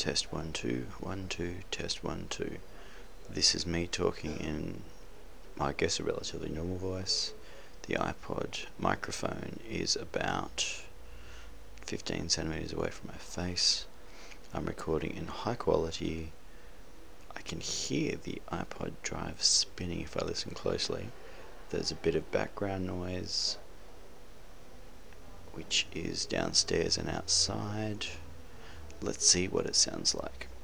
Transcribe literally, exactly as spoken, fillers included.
Test one, two, one, two, test one, two. This is me talking in, I guess, a relatively normal voice. The iPod microphone is about fifteen centimeters away from my face. I'm recording in high quality. I can hear the iPod drive spinning if I listen closely. There's a bit of background noise, which is downstairs and outside. Let's see what it sounds like.